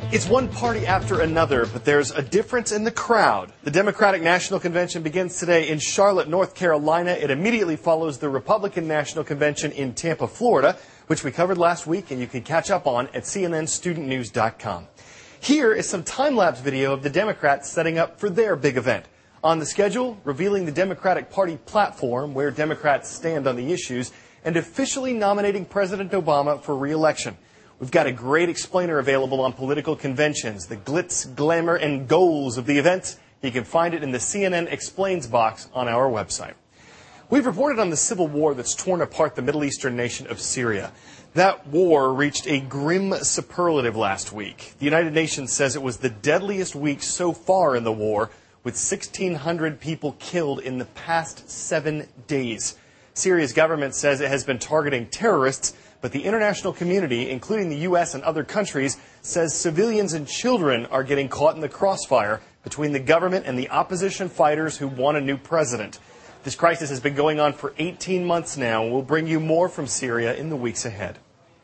It's one party after another, but there's a difference in the crowd. The Democratic National Convention begins today in Charlotte, North Carolina. It immediately follows the Republican National Convention in Tampa, Florida, which we covered last week and you can catch up on at cnnstudentnews.com. Here is some time-lapse video of the Democrats setting up for their big event. On the schedule, revealing the Democratic Party platform, where Democrats stand on the issues, and officially nominating President Obama for re-election. We've got a great explainer available on political conventions, the glitz, glamour, and goals of the event. You can find it in the CNN Explains box on our website. We've reported on the civil war that's torn apart the Middle Eastern nation of Syria. That war reached a grim superlative last week. The United Nations says it was the deadliest week so far in the war, with 1,600 people killed in the past 7 days. Syria's government says it has been targeting terrorists, but the international community, including the U.S. and other countries, says civilians and children are getting caught in the crossfire between the government and the opposition fighters who want a new president. This crisis has been going on for 18 months now, and we'll bring you more from Syria in the weeks ahead.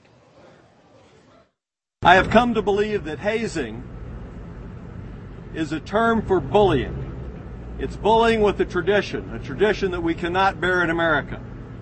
I have come to believe that hazing is a term for bullying. It's bullying with a tradition that we cannot bear in America.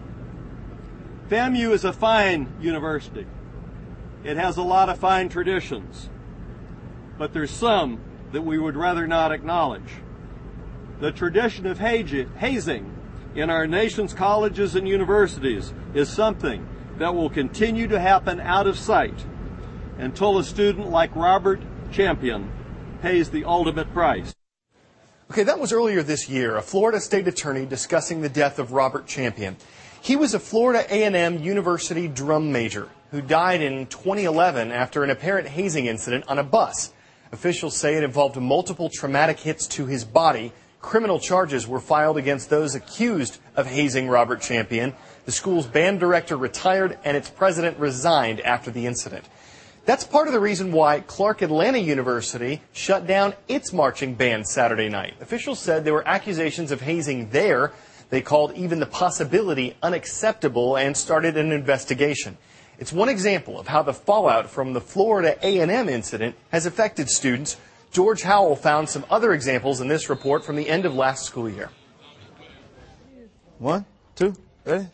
FAMU is a fine university. It has a lot of fine traditions, but there's some that we would rather not acknowledge. The tradition of hazing in our nation's colleges and universities is something that will continue to happen out of sight until a student like Robert Champion pays the ultimate price. Okay, that was earlier this year, a Florida state attorney discussing the death of Robert Champion. He was a Florida A&M University drum major who died in 2011 after an apparent hazing incident on a bus. Officials say it involved multiple traumatic hits to his body. Criminal charges were filed against those accused of hazing Robert Champion. The school's band director retired and its president resigned after the incident. That's part of the reason why Clark Atlanta University shut down its marching band Saturday night. Officials said there were accusations of hazing there. They called even the possibility unacceptable and started an investigation. It's one example of how the fallout from the Florida A&M incident has affected students. George Howell found some other examples in this report from the end of last school year. 1, 2, ready?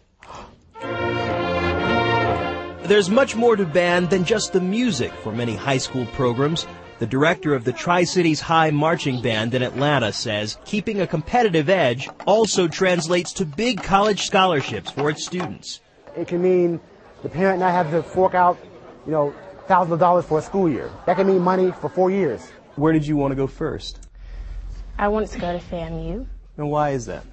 There's much more to band than just the music for many high school programs. The director of the Tri-Cities High Marching Band in Atlanta says keeping a competitive edge also translates to big college scholarships for its students. It can mean the parent not having to fork out, thousands of dollars for a school year. That can mean money for 4 years. Where did you want to go first? I wanted to go to FAMU. And why is that?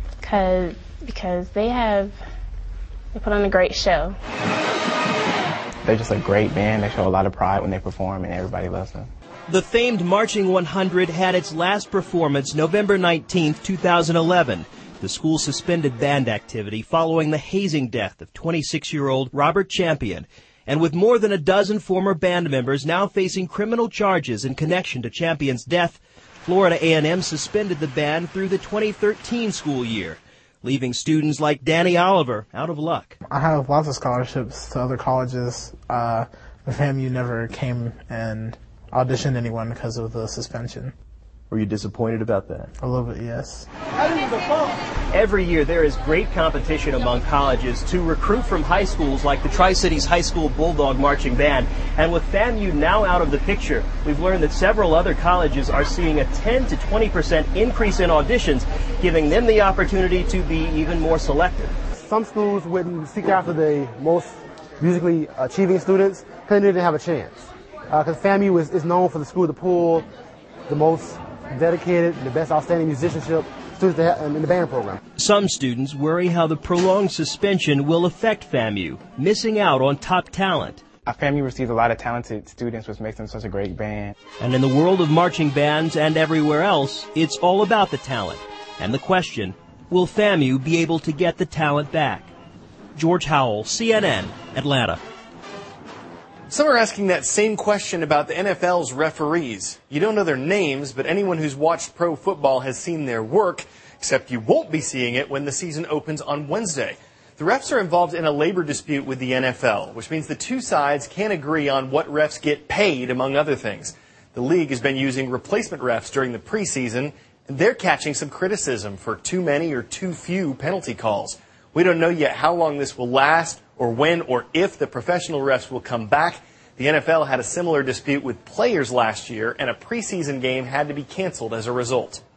Because they put on a great show. They're just a great band. They show a lot of pride when they perform, and everybody loves them. The famed Marching 100 had its last performance November 19, 2011. The school suspended band activity following the hazing death of 26-year-old Robert Champion. And with more than a dozen former band members now facing criminal charges in connection to Champion's death, Florida A&M suspended the band through the 2013 school year, leaving students like Danny Oliver out of luck. I have lots of scholarships to other colleges. The FAMU never came and auditioned anyone because of the suspension. Were you disappointed about that? A little bit, yes. Every year there is great competition among colleges to recruit from high schools like the Tri-Cities High School Bulldog Marching Band. And with FAMU now out of the picture, we've learned that several other colleges are seeing a 10 to 20% increase in auditions, giving them the opportunity to be even more selective. Some schools wouldn't seek after the most musically achieving students because they didn't have a chance. Because FAMU is known for the school to pull the most dedicated, the best outstanding musicianship students in the band program. Some students worry how the prolonged suspension will affect FAMU, missing out on top talent. FAMU receives a lot of talented students, which makes them such a great band. And in the world of marching bands and everywhere else, it's all about the talent. And the question, will FAMU be able to get the talent back? George Howell, CNN, Atlanta. Some are asking that same question about the NFL's referees. You don't know their names, but anyone who's watched pro football has seen their work, except you won't be seeing it when the season opens on Wednesday. The refs are involved in a labor dispute with the NFL, which means the two sides can't agree on what refs get paid, among other things. The league has been using replacement refs during the preseason, and they're catching some criticism for too many or too few penalty calls. We don't know yet how long this will last or when or if the professional refs will come back. The NFL had a similar dispute with players last year, and a preseason game had to be canceled as a result.